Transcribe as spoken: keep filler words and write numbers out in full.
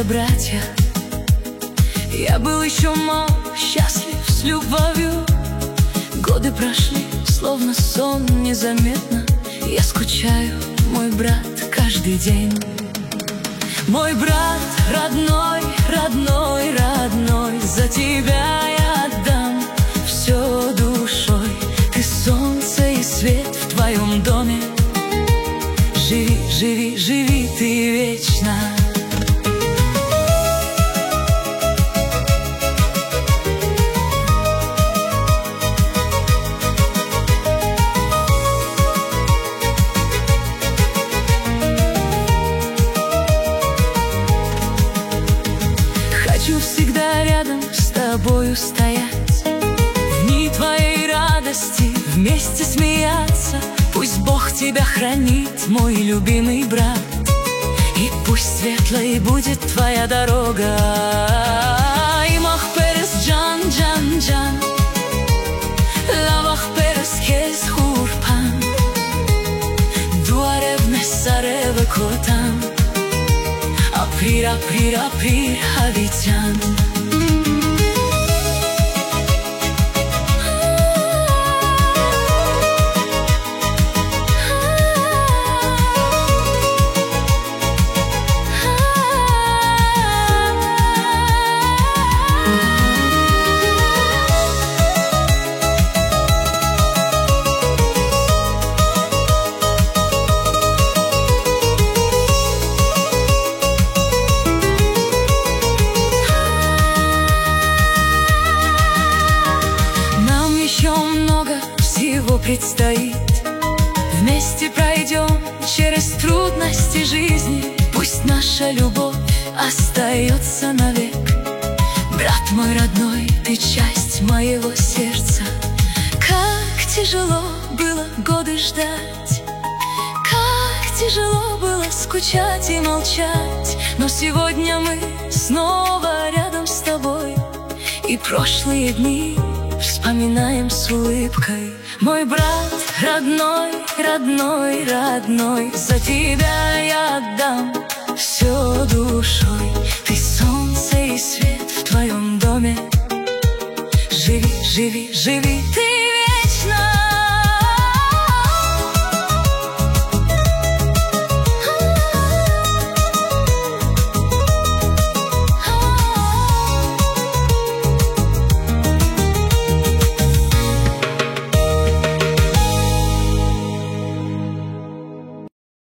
братья. Я был еще мал, счастлив, с любовью. Годы прошли, словно сон, незаметно. Я скучаю, мой брат, каждый день. Мой брат, родной, родной, родной, за тебя я отдам все душой. Ты солнце и свет в твоем доме. Живи, живи, живи ты вечно. Хочу всегда рядом с тобою стоять, в дни твоей радости вместе смеяться. Пусть Бог тебя хранит, мой любимый брат, и пусть светлой будет твоя дорога. Имах перес джан, джан, джан, лавах перес кез хурпан, дуарев несарев котан, априр, априр, априр, хавитян. Предстоит, вместе пройдем через трудности жизни. Пусть наша любовь остается навек. Брат мой родной, ты часть моего сердца. Как тяжело было годы ждать, как тяжело было скучать и молчать. Но сегодня мы снова рядом с тобой, и прошлые дни вспоминаем с улыбкой. Мой брат, родной, родной, родной, за тебя я отдам все душой. Ты солнце и свет в твоем доме. Живи, живи, живи